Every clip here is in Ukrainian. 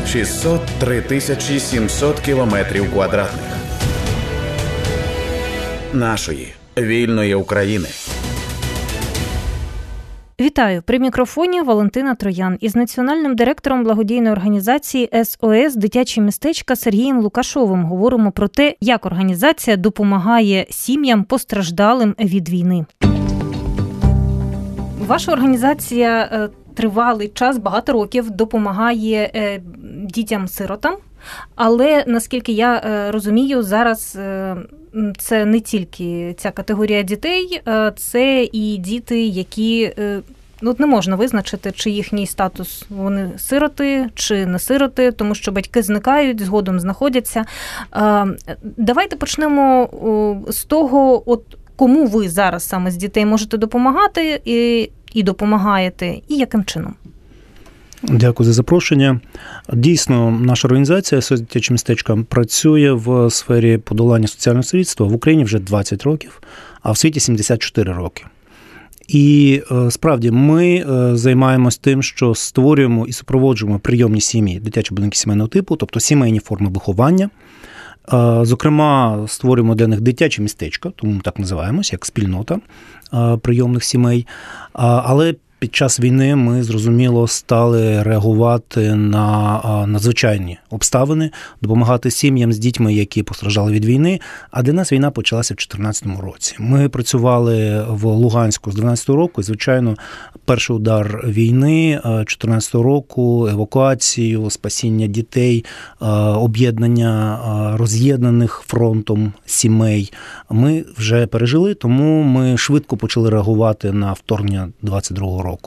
603 700 кілометрів квадратних. Нашої вільної України. Вітаю! При мікрофоні Валентина Троян із національним директором благодійної організації СОС «Дитячі містечка» Сергієм Лукашовим говоримо про те, як організація допомагає сім'ям постраждалим від війни. Ваша організація тривалий час, багато років допомагає дітям-сиротам, але, наскільки я розумію, зараз це не тільки ця категорія дітей, це і діти, які не можна визначити, чи їхній статус, вони сироти, чи не сироти, тому що батьки зникають, згодом знаходяться. Давайте почнемо з того, кому ви зараз саме з дітей можете допомагати і допомагаєте, і яким чином? Дякую за запрошення. Дійсно, наша організація «СОС Дитячі містечка» працює в сфері подолання соціального сирітства в Україні вже 20 років, а в світі 74 роки. І справді ми займаємось тим, що створюємо і супроводжуємо прийомні сім'ї, дитячі будинки сімейного типу, тобто сімейні форми виховання. Зокрема, створюємо для них дитячі містечка, тому ми так називаємось, як спільнота прийомних сімей. Але під час війни ми, зрозуміло, стали реагувати на надзвичайні обставини, допомагати сім'ям з дітьми, які постраждали від війни, а для нас війна почалася в 2014 році. Ми працювали в Луганську з 2012 року, і, звичайно, перший удар війни 2014 року, евакуацію, спасіння дітей, об'єднання роз'єднаних фронтом сімей ми вже пережили, тому ми швидко почали реагувати на вторгнення 22-го року.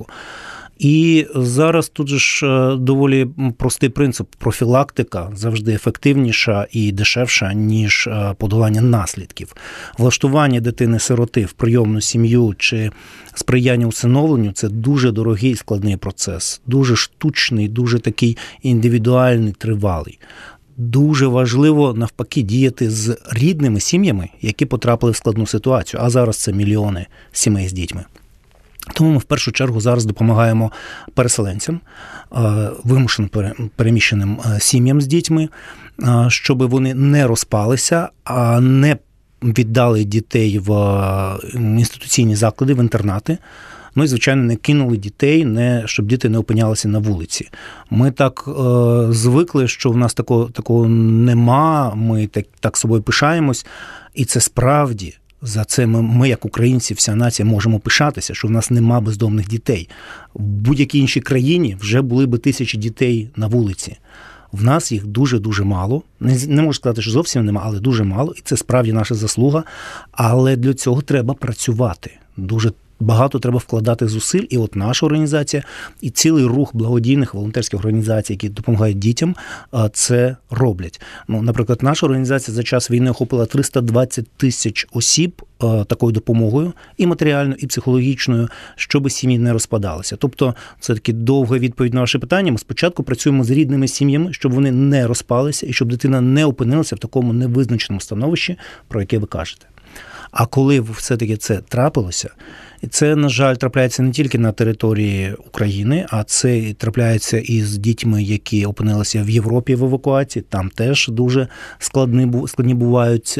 І зараз тут же ж доволі простий принцип. Профілактика завжди ефективніша і дешевша, ніж подолання наслідків. Влаштування дитини-сироти в прийомну сім'ю чи сприяння усиновленню – це дуже дорогий і складний процес. Дуже штучний, дуже такий індивідуальний, тривалий. Дуже важливо, навпаки, діяти з рідними сім'ями, які потрапили в складну ситуацію. А зараз це мільйони сімей з дітьми. Тому ми в першу чергу зараз допомагаємо переселенцям, вимушено переміщеним сім'ям з дітьми, щоб вони не розпалися, а не віддали дітей в інституційні заклади, в інтернати. Ну і, звичайно, не кинули дітей, щоб діти не опинялися на вулиці. Ми так звикли, що в нас такого нема, ми так собою пишаємось, і це справді. За це ми, як українці, вся нація, можемо пишатися, що в нас нема бездомних дітей. В будь-якій іншій країні вже були би тисячі дітей на вулиці. В нас їх дуже-дуже мало. Не можу сказати, що зовсім нема, але дуже мало. І це справді наша заслуга. Але для цього треба працювати. Дуже багато треба вкладати зусиль. І от наша організація і цілий рух благодійних волонтерських організацій, які допомагають дітям, це роблять. Наприклад, наша організація за час війни охопила 320 тисяч осіб такою допомогою, і матеріальною, і психологічною, щоб сім'ї не розпадалися. Тобто, це таки довга відповідь на ваше питання. Ми спочатку працюємо з рідними сім'ями, щоб вони не розпалися, і щоб дитина не опинилася в такому невизначеному становищі, про яке ви кажете. А коли все-таки це трапилося, і це, на жаль, трапляється не тільки на території України, а це і трапляється і з дітьми, які опинилися в Європі в евакуації. Там теж дуже складні бувають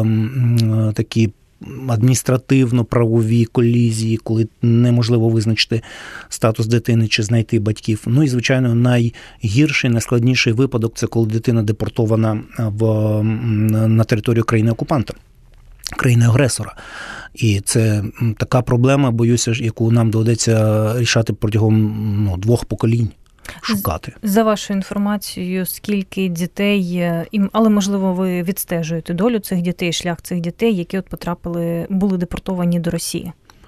такі адміністративно-правові колізії, коли неможливо визначити статус дитини чи знайти батьків. Ну і, звичайно, найгірший, найскладніший випадок – це коли дитина депортована на територію країни-окупанта, країни-агресора. І це така проблема, боюся, яку нам доведеться рішати протягом 2 поколінь. Шукати. За вашою інформацією, скільки дітей, але, можливо, ви відстежуєте долю цих дітей, шлях цих дітей, які були депортовані до Росії?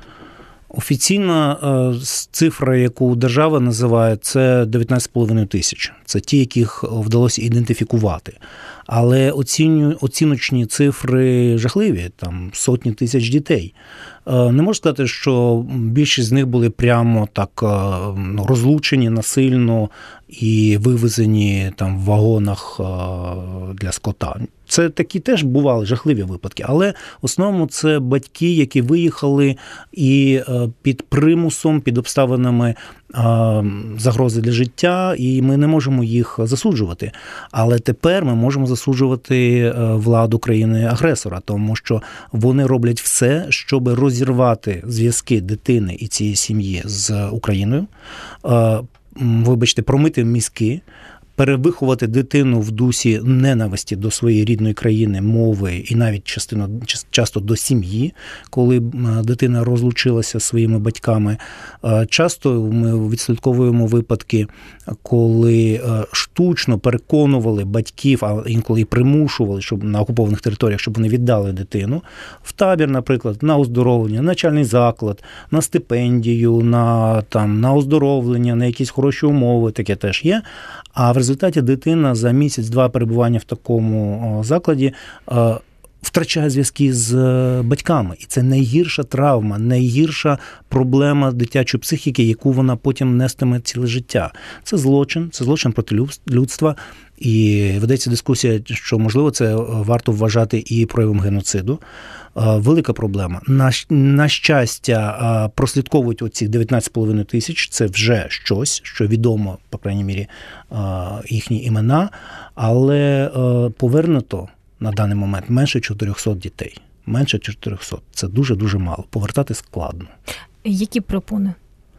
Офіційна цифра, яку держава називає, це 19,5 тисяч. Це ті, яких вдалося ідентифікувати. Але оціночні цифри жахливі, там сотні тисяч дітей. Не можу сказати, що більшість з них були прямо так розлучені насильно і вивезені там в вагонах для скота. Це такі теж бували жахливі випадки, але в основному це батьки, які виїхали і під примусом, під обставинами загрози для життя, і ми не можемо їх засуджувати. Але тепер ми можемо засуджувати владу країни-агресора, тому що вони роблять все, щоб розірвати зв'язки дитини і цієї сім'ї з Україною, промити мізки, перевиховати дитину в дусі ненависті до своєї рідної країни, мови і навіть часто до сім'ї, коли дитина розлучилася зі своїми батьками. Часто ми відслідковуємо випадки, коли штучно переконували батьків, а інколи і примушували, щоб на окупованих територіях, щоб вони віддали дитину в табір, наприклад, на оздоровлення, на навчальний заклад, на стипендію, на оздоровлення, на якісь хороші умови, таке теж є. А в результаті дитина за місяць-два перебування в такому закладі втрачає зв'язки з батьками. І це найгірша травма, найгірша проблема дитячої психіки, яку вона потім нестиме ціле життя. Це злочин проти людства. І ведеться дискусія, що, можливо, це варто вважати і проявом геноциду. Велика проблема. На щастя, прослідковують оці 19,5 тисяч. Це вже щось, що відомо, по крайній мірі, їхні імена. Але повернуто на даний момент менше 400 дітей. Менше 400. Це дуже-дуже мало. Повертати складно. Які препони?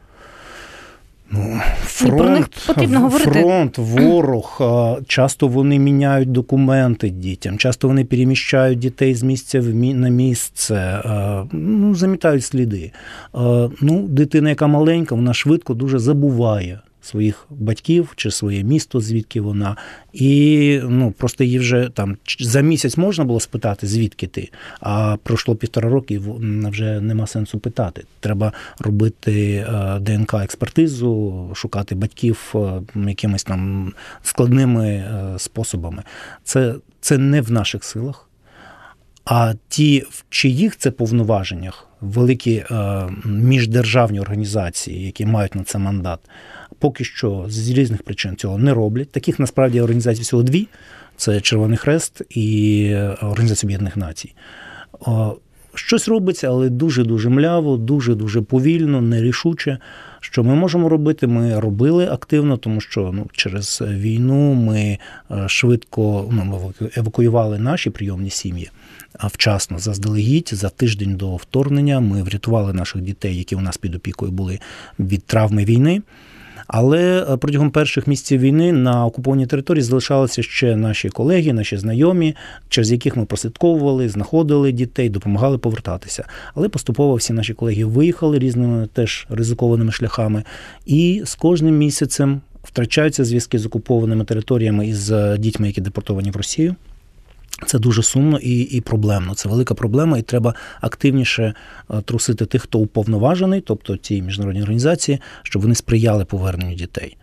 Про них потрібно говорити. Фронт, ворог, часто вони міняють документи дітям, часто вони переміщають дітей з місця на місце, замітають сліди. Дитина, яка маленька, вона швидко дуже забуває своїх батьків чи своє місто, звідки вона. І просто її вже за місяць можна було спитати, звідки ти, а пройшло 1,5 роки, і вже нема сенсу питати. Треба робити ДНК-експертизу, шукати батьків якимись складними способами. Це не в наших силах. А ті, в чиїх це повноваженнях, великі міждержавні організації, які мають на це мандат, поки що з різних причин цього не роблять. Таких, насправді, організацій всього 2. Це Червоний Хрест і Організація Об'єднаних Націй. Щось робиться, але дуже-дуже мляво, дуже-дуже повільно, нерішуче. Що ми можемо робити? Ми робили активно, тому що через війну ми швидко евакуювали наші прийомні сім'ї вчасно, заздалегідь, за тиждень до вторгнення. Ми врятували наших дітей, які у нас під опікою були, від травми війни. Але протягом перших місяців війни на окупованій території залишалися ще наші колеги, наші знайомі, через яких ми прослідковували, знаходили дітей, допомагали повертатися. Але поступово всі наші колеги виїхали різними теж ризикованими шляхами. І з кожним місяцем втрачаються зв'язки з окупованими територіями із дітьми, які депортовані в Росію. Це дуже сумно і проблемно. Це велика проблема, і треба активніше трусити тих, хто уповноважений, тобто ті міжнародні організації, щоб вони сприяли поверненню дітей.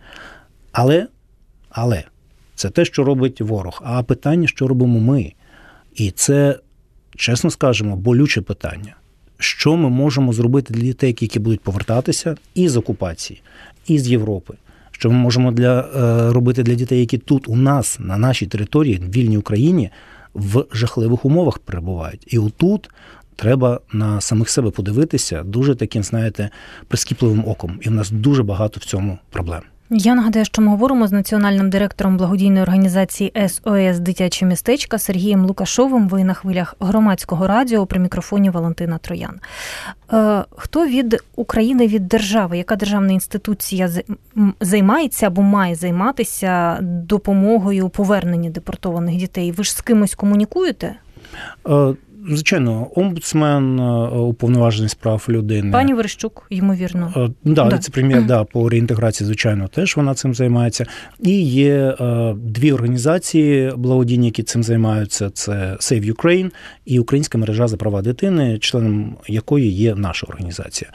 Але це те, що робить ворог. А питання, що робимо ми? І це, чесно скажемо, болюче питання. Що ми можемо зробити для дітей, які будуть повертатися із окупації, із Європи? Що ми можемо робити для дітей, які тут у нас, на нашій території, в вільній Україні, в жахливих умовах перебувають. І отут треба на самих себе подивитися дуже таким, прискіпливим оком. І в нас дуже багато в цьому проблем. Я нагадаю, що ми говоримо з національним директором благодійної організації СОС «Дитячі містечка» Сергієм Лукашовим. Ви на хвилях Громадського радіо, при мікрофоні Валентина Троян. Хто від України, від держави, яка державна інституція займається або має займатися допомогою повернення депортованих дітей? Ви ж з кимось комунікуєте? Звичайно, омбудсмен, уповноважений з прав людини. Пані Верещук, ймовірно. Віце-прем'єр, по реінтеграції, звичайно, теж вона цим займається. І є 2 організації благодійні, які цим займаються. Це Save Ukraine і Українська мережа за права дитини, членом якої є наша організація.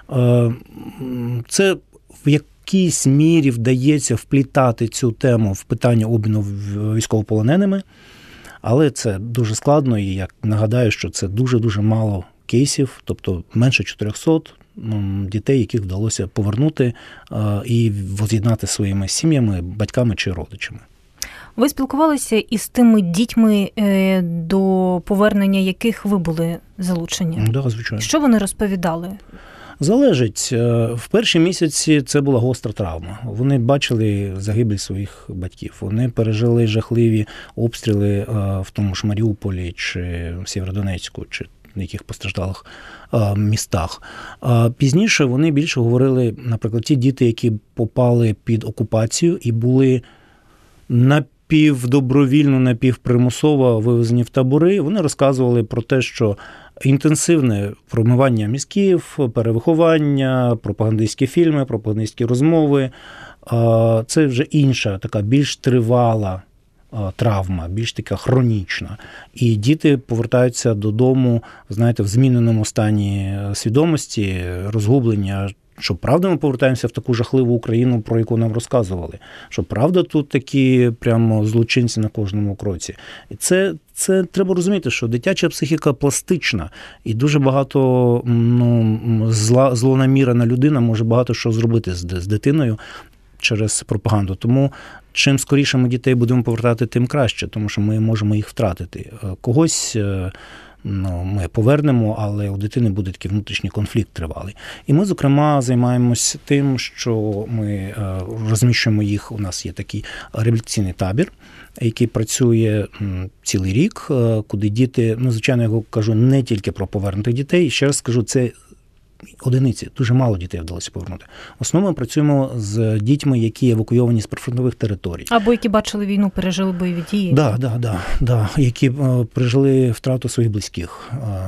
Це в якійсь мірі вдається вплітати цю тему в питання обміну військовополоненими. Але це дуже складно, і я нагадаю, що це дуже-дуже мало кейсів, тобто менше 400 дітей, яких вдалося повернути і воз'єднати своїми сім'ями, батьками чи родичами. Ви спілкувалися із тими дітьми, до повернення яких ви були залучені? Так, звичайно. Що вони розповідали? Залежить. В перші місяці це була гостра травма. Вони бачили загибель своїх батьків. Вони пережили жахливі обстріли в тому ж Маріуполі чи в Сєвєродонецьку, чи в яких постраждалих містах. Пізніше вони більше говорили, наприклад, ті діти, які попали під окупацію і були напівдобровільно, напівпримусово вивезені в табори, вони розказували про те, що інтенсивне промивання мізків, перевиховання, пропагандистські фільми, пропагандистські розмови – це вже інша, така більш тривала травма, більш така хронічна. І діти повертаються додому, знаєте, в зміненому стані свідомості, розгублення. Що правда ми повертаємося в таку жахливу Україну, про яку нам розказували? Що правда тут такі прямо злочинці на кожному кроці? І це треба розуміти, що дитяча психіка пластична, і дуже багато злонамірена людина може багато що зробити з дитиною через пропаганду. Тому чим скоріше ми дітей будемо повертати, тим краще, тому що ми можемо їх втратити. Когось ми повернемо, але у дитини буде такий внутрішній конфлікт тривалий. І ми, зокрема, займаємось тим, що ми розміщуємо їх, у нас є такий реабілітаційний табір, який працює цілий рік, куди діти, звичайно, я кажу не тільки про повернутих дітей, ще раз скажу, це одиниці, дуже мало дітей вдалося повернути. В основному ми працюємо з дітьми, які евакуйовані з прифронтових територій. Або які бачили війну, пережили бойові дії. Да, які пережили втрату своїх близьких,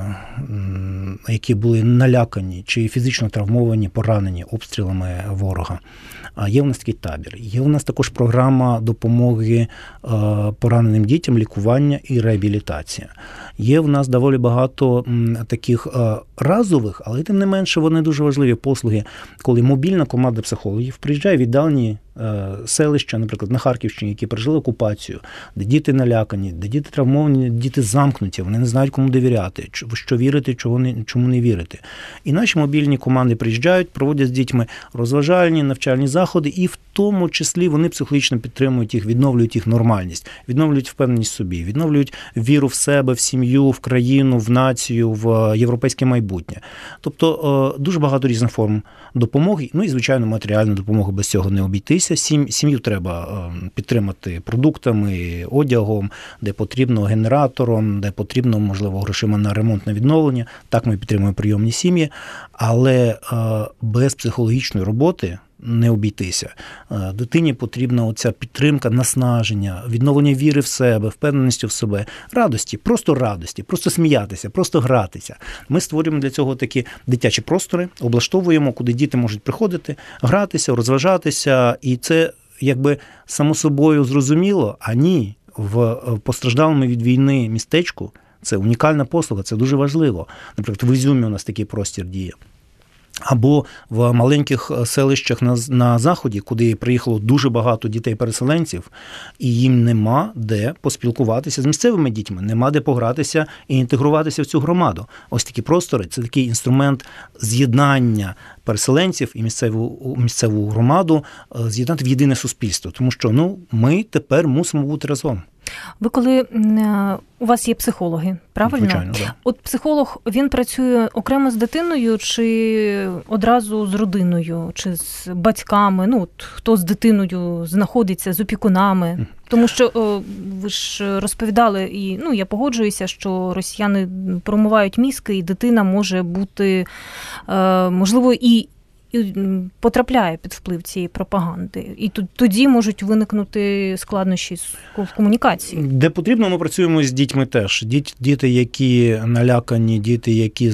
які були налякані чи фізично травмовані, поранені обстрілами ворога. Є у нас такий табір. Є у нас також програма допомоги пораненим дітям, лікування і реабілітація. Є у нас доволі багато таких разових, але тим не менше вони дуже важливі послуги, коли мобільна команда психологів приїжджає в віддалені селища, наприклад, на Харківщині, які пережили окупацію, де діти налякані, де діти травмовані, діти замкнуті, вони не знають, кому довіряти, в що вірити, чому не вірити. І наші мобільні команди приїжджають, проводять з дітьми розважальні, навчальні заходи, і в тому числі вони психологічно підтримують їх, відновлюють їх нормальність, відновлюють впевненість в собі, відновлюють віру в себе, в сім'ю, в країну, в націю, в європейське майбутнє. Тобто дуже багато різних форм допомоги, і, звичайно, матеріальну допомогу без цього не обійтися. Сім'ю треба підтримати продуктами, одягом, де потрібно генератором, де потрібно, можливо, грошима на ремонт, на відновлення. Так ми підтримуємо прийомні сім'ї, але без психологічної роботи не обійтися. Дитині потрібна оця підтримка, наснаження, відновлення віри в себе, впевненості в себе, радості, просто сміятися, просто гратися. Ми створюємо для цього такі дитячі простори, облаштовуємо, куди діти можуть приходити, гратися, розважатися, і це якби само собою зрозуміло, а ні, в постраждалому від війни містечку це унікальна послуга, це дуже важливо. Наприклад, в Ізюмі у нас такий простір діє. Або в маленьких селищах на Заході, куди приїхало дуже багато дітей-переселенців, і їм нема де поспілкуватися з місцевими дітьми, нема де погратися і інтегруватися в цю громаду. Ось такі простори – це такий інструмент з'єднання переселенців і місцеву громаду, з'єднати в єдине суспільство. Тому що ми тепер мусимо бути разом. Ви коли у вас є психологи, правильно? Звичайно, так. От психолог, він працює окремо з дитиною чи одразу з родиною, чи з батьками, хто з дитиною знаходиться, з опікунами? Тому що ви ж розповідали, і я погоджуюся, що росіяни промивають мізки, і дитина може бути, можливо, і потрапляє під вплив цієї пропаганди. І тоді можуть виникнути складнощі в комунікації. Де потрібно, ми працюємо з дітьми теж. Діти, які налякані, діти, які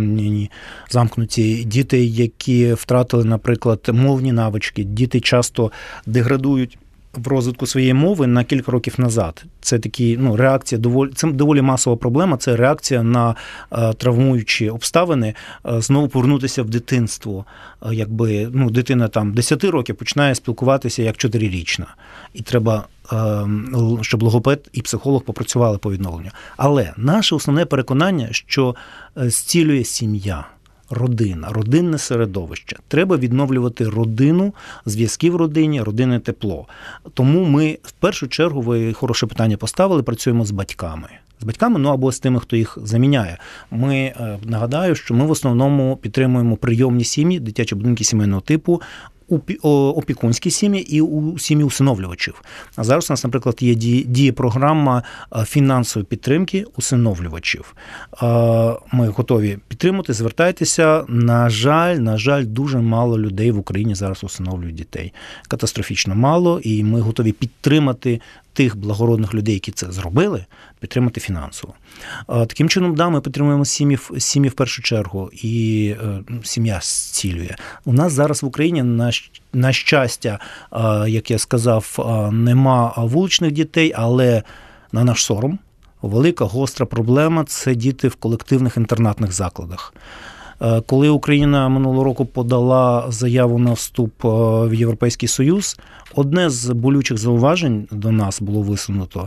замкнуті, діти, які втратили, наприклад, мовні навички, діти часто деградують в розвитку своєї мови на кілька років назад. Це такі, реакція це доволі масова проблема, це реакція на травмуючі обставини, знову повернутися в дитинство. Якби, дитина 10 років починає спілкуватися як 4-річна. І треба, щоб логопед і психолог попрацювали по відновленню. Але наше основне переконання, що зцілює сім'я. Родина, родинне середовище. Треба відновлювати родину, зв'язки в родині, родинне тепло. Тому ми, в першу чергу, ви хороше питання поставили, працюємо з батьками. з батьками, або з тими, хто їх заміняє. Ми, нагадаю, що ми в основному підтримуємо прийомні сім'ї, дитячі будинки сімейного типу, опікунські сім'ї і сім'ї усиновлювачів. А зараз у нас, наприклад, є діє програма фінансової підтримки усиновлювачів. Ми готові підтримати, звертайтеся. На жаль, дуже мало людей в Україні зараз усиновлюють дітей. Катастрофічно мало, і ми готові підтримати тих благородних людей, які це зробили, підтримати фінансово. Таким чином, ми підтримуємо сім'ї в першу чергу, і сім'я зцілює. У нас зараз в Україні, на щастя, як я сказав, нема вуличних дітей, але на наш сором велика, гостра проблема – це діти в колективних інтернатних закладах. Коли Україна минулого року подала заяву на вступ в Європейський Союз, одне з болючих зауважень до нас було висунуто,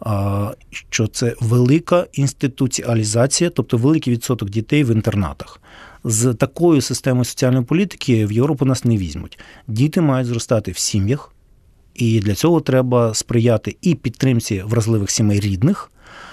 що це велика інституціалізація, тобто великий відсоток дітей в інтернатах. З такою системою соціальної політики в Європу нас не візьмуть. Діти мають зростати в сім'ях, і для цього треба сприяти і підтримці вразливих сімей рідних,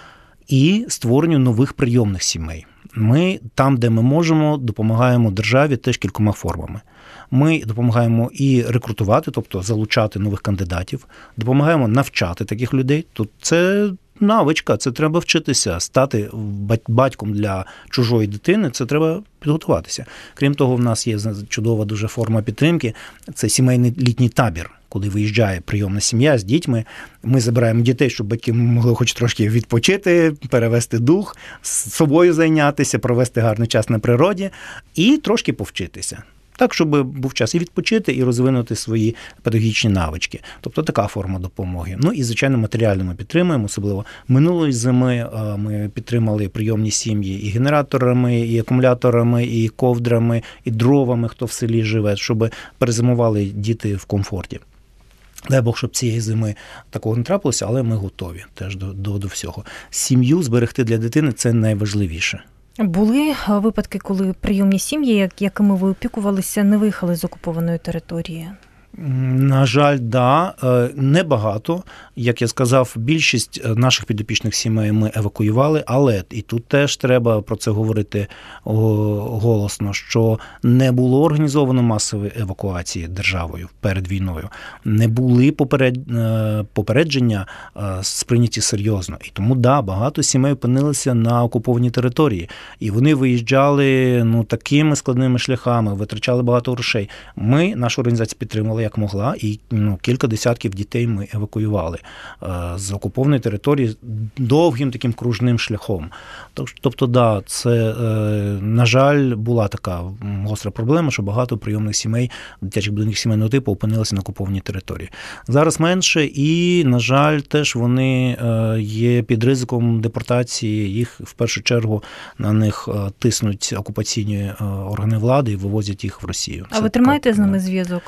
і створенню нових прийомних сімей. Ми там, де ми можемо, допомагаємо державі теж кількома формами. Ми допомагаємо і рекрутувати, тобто залучати нових кандидатів, допомагаємо навчати таких людей. Тут це навичка, це треба вчитися, стати батьком для чужої дитини, це треба підготуватися. Крім того, в нас є чудова дуже форма підтримки, це сімейний літній табір, куди виїжджає прийомна сім'я з дітьми. Ми забираємо дітей, щоб батьки могли хоч трошки відпочити, перевести дух, з собою зайнятися, провести гарний час на природі і трошки повчитися. Так, щоб був час і відпочити, і розвинути свої педагогічні навички. Тобто така форма допомоги. І, звичайно, матеріально ми підтримуємо, особливо минулої зими ми підтримали прийомні сім'ї і генераторами, і акумуляторами, і ковдрами, і дровами, хто в селі живе, щоб перезимували діти в комфорті. Дай Бог, щоб цієї зими такого не трапилося, але ми готові теж до всього. Сім'ю зберегти для дитини – це найважливіше. Були випадки, коли прийомні сім'ї, якими ви опікувалися, не виїхали з окупованої території? На жаль, да, небагато. Як я сказав, більшість наших підопічних сімей ми евакуювали, але і тут теж треба про це говорити голосно, що не було організовано масової евакуації державою перед війною. Не були попередження сприйняті серйозно. І тому, да, багато сімей опинилися на окупованій території. І вони виїжджали такими складними шляхами, витрачали багато грошей. Ми, наша організація, підтримала як могла, і кілька десятків дітей ми евакуювали з окупованої території довгим таким кружним шляхом. Тобто, да, це, на жаль, була така гостра проблема, що багато прийомних сімей, дитячих будинків сімейного типу опинилися на окупованій території. Зараз менше, і, на жаль, теж вони є під ризиком депортації, їх в першу чергу на них тиснуть окупаційні органи влади і вивозять їх в Росію. А ви тримаєте з ними зв'язок?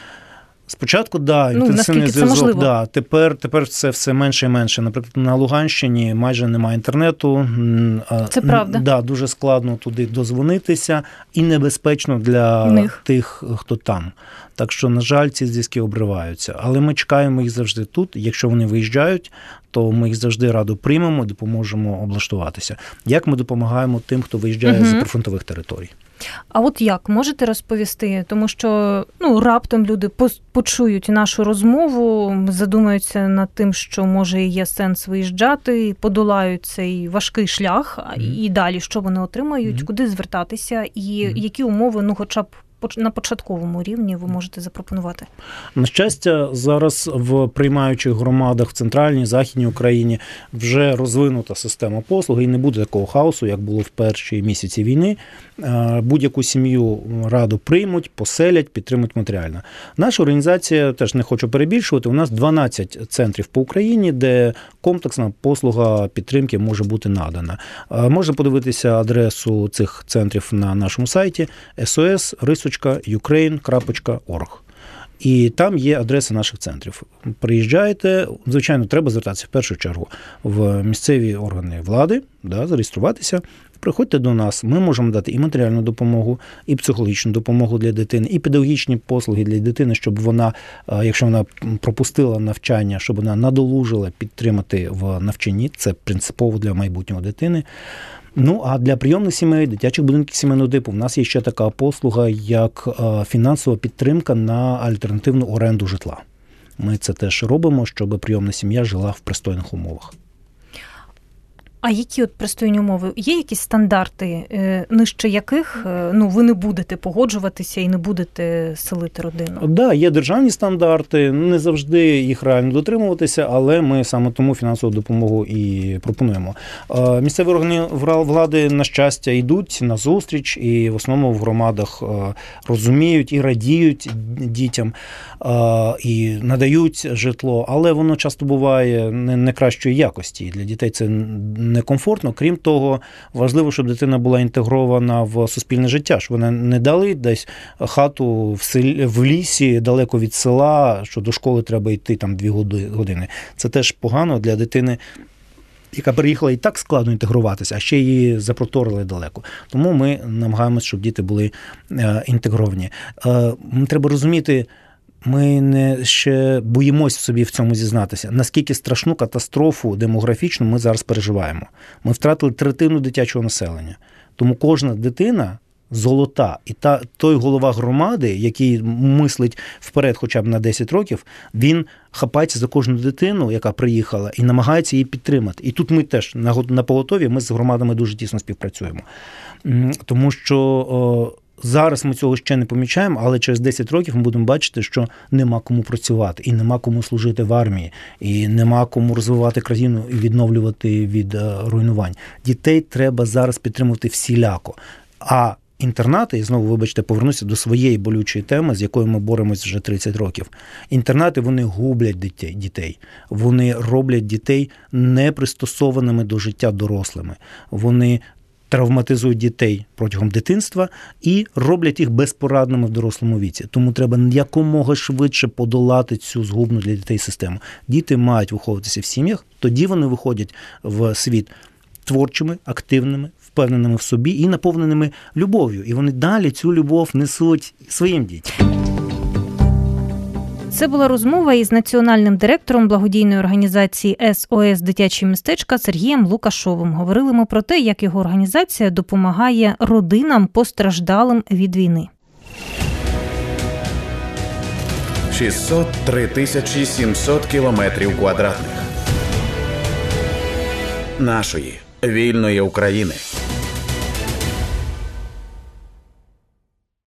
Спочатку, да, інтенсивний зв'язок, да. Тепер це все менше і менше. Наприклад, на Луганщині майже немає інтернету. Це правда. Да, дуже складно туди дозвонитися і небезпечно для тих, хто там. Так що, на жаль, ці зв'язки обриваються. Але ми чекаємо їх завжди тут. Якщо вони виїжджають, то ми їх завжди радо приймемо, допоможемо облаштуватися. Як ми допомагаємо тим, хто виїжджає з прифронтових територій? А от як? Можете розповісти? Тому що раптом люди почують нашу розмову, задумаються над тим, що може є сенс виїжджати, подолають цей важкий шлях, і далі що вони отримають, куди звертатися, і які умови, хоча б на початковому рівні ви можете запропонувати? На щастя, зараз в приймаючих громадах в центральній, західній Україні вже розвинута система послуг, і не буде такого хаосу, як було в перші місяці війни. Будь-яку сім'ю радо приймуть, поселять, підтримують матеріально. Наша організація, теж не хочу перебільшувати, у нас 12 центрів по Україні, де комплексна послуга підтримки може бути надана. Можна подивитися адресу цих центрів на нашому сайті sos.ukraine.org. І там є адреси наших центрів. Приїжджаєте, звичайно, треба звертатися в першу чергу в місцеві органи влади, зареєструватися, Приходьте до нас, ми можемо дати і матеріальну допомогу, і психологічну допомогу для дитини, і педагогічні послуги для дитини, щоб вона, якщо вона пропустила навчання, щоб вона надолужила, підтримати в навчанні. Це принципово для майбутнього дитини. Ну, а для прийомних сімей, дитячих будинків сімейного типу, в нас є ще така послуга, як фінансова підтримка на альтернативну оренду житла. Ми це теж робимо, щоб прийомна сім'я жила в пристойних умовах. А які от пристойні умови? Є якісь стандарти, нижче яких ви не будете погоджуватися і не будете селити родину? Так, да, є державні стандарти, не завжди їх реально дотримуватися, але ми саме тому фінансову допомогу і пропонуємо. Місцеві органи влади, на щастя, йдуть на зустріч і в основному в громадах розуміють і радіють дітям, і надають житло, але воно часто буває не кращої якості. І для дітей це некомфортно. Крім того, важливо, щоб дитина була інтегрована в суспільне життя, щоб вона не дали десь хату в лісі, далеко від села, що до школи треба йти там 2 години. Це теж погано для дитини, яка переїхала і так складно інтегруватися, а ще її запроторили далеко. Тому ми намагаємося, щоб діти були інтегровані. Треба розуміти, ми не ще боїмося собі в цьому зізнатися. Наскільки страшну катастрофу демографічну ми зараз переживаємо. Ми втратили третину дитячого населення. Тому кожна дитина золота. І той голова громади, який мислить вперед хоча б на 10 років, він хапається за кожну дитину, яка приїхала, і намагається її підтримати. І тут ми теж на поготові, ми з громадами дуже тісно співпрацюємо. Тому що зараз ми цього ще не помічаємо, але через 10 років ми будемо бачити, що нема кому працювати, і нема кому служити в армії, і нема кому розвивати країну і відновлювати від руйнувань. Дітей треба зараз підтримувати всіляко. А інтернати, і знову, вибачте, повернуся до своєї болючої теми, з якою ми боремось вже 30 років. Інтернати, вони гублять дітей. Вони роблять дітей непристосованими до життя дорослими. Вони травматизують дітей протягом дитинства і роблять їх безпорадними в дорослому віці. Тому треба якомога швидше подолати цю згубну для дітей систему. Діти мають виховуватися в сім'ях, тоді вони виходять в світ творчими, активними, впевненими в собі і наповненими любов'ю. І вони далі цю любов несуть своїм дітям. Це була розмова із національним директором благодійної організації СОС «Дитячі містечка» Сергієм Лукашовим. Говорили ми про те, як його організація допомагає родинам, постраждалим від війни. 603 700 кілометрів квадратних нашої вільної України.